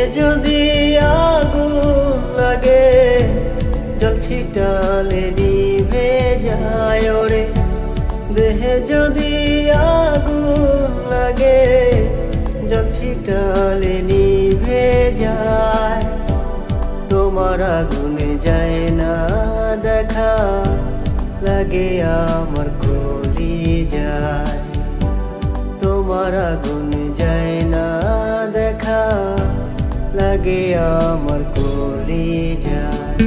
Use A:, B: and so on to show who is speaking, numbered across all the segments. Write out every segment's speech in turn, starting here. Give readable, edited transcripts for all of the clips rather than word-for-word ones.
A: যদি আগুন লাগে জল ছিটালে নিভে যায় ওরে। দেহে যদি আগুন লাগে জল ছিটালে নিভে যায়। তোমার আগুনে যায় না দেখা, লাগে আমার কলিজায়। তোমার আগুনে যায় না দেখা, লাগে আমার কলিজায়।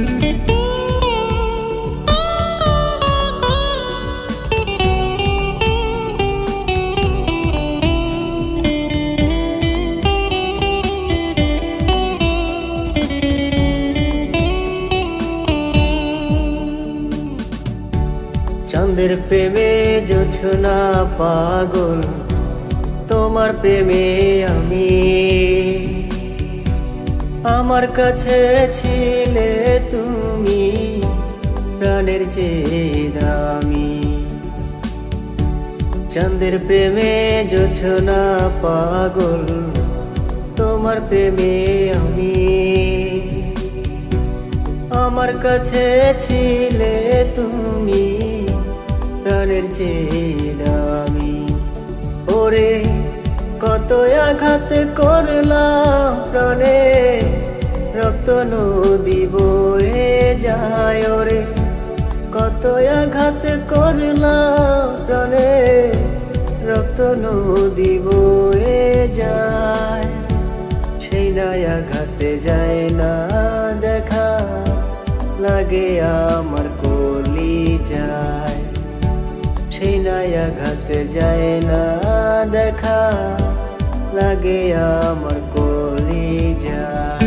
A: চাঁদের প্রেমে জোছনা পাগল, তোমার প্রেমে আমি। আমার কাছে ছিলে তুমি প্রাণের চেয়ে দামি। চাঁদের প্রেমে জোছনা পাগল, তোমার প্রেমে আমি। আমার কাছে ছিলে তুমি প্রাণের চেয়ে দামি। ওরে কত আঘাত করলাম প্রাণে, রক্ত নদী বয়ে যায় ওরে। কত আঘাত করলাম প্রাণে, রক্ত নদী বয়ে যায়। সেই নাই আঘাতে যায় না দেখা, লাগে আমার কলিজায়। সেই নাই আঘাতে যায় না দেখা, লাগে আমার কলিজায়।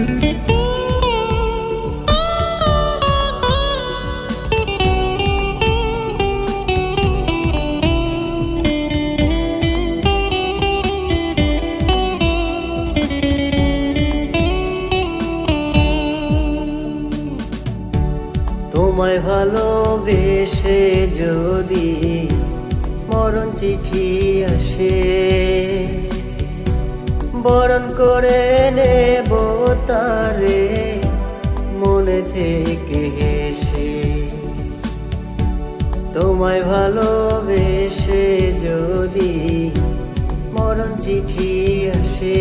A: তোমায় ভালোবেসে যদি মরণ চিঠি আসে, বরণ করে নেব তারে মনে থেকে হেসে। তোমায় ভালোবেসে যদি মরণ চিঠি আসে,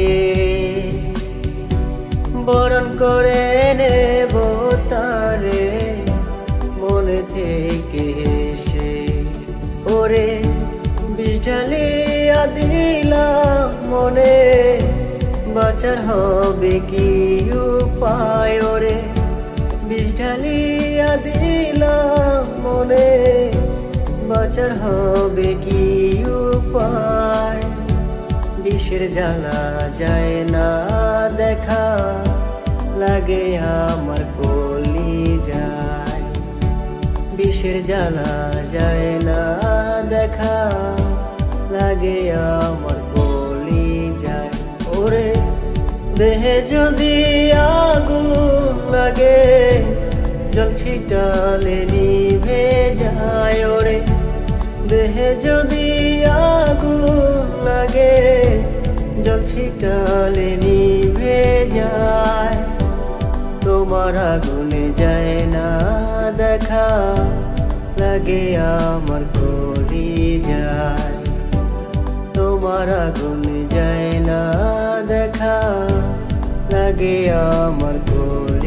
A: বরণ করে নেব তারে মনে থেকে হেসে। ওরে বিষ ঢালিয়া দিলাম মনে, বাঁচার হবে কি উপায় ওরে। বিষ ঢালিয়া দিলাম মনে, বাঁচার হবে কি উপায়। বিষের জ্বালা যায় না দেখা, লাগে আমার কলিজায়। বিষের জ্বালা যায় না দেখা, লাগে আমার কলিজায়। ওরে দেহে যদি আগুন লাগে জল ছিটালে নিভে যায় ওরে। দেহে যদি আগুন লাগে জল ছিটালে নিভে যায়। তোমার আগুনে যায় না দেখা, লাগে আমার কলিজায়। তোমার আগুনে যায় না দেখা, লাগে আমার কলিজায়।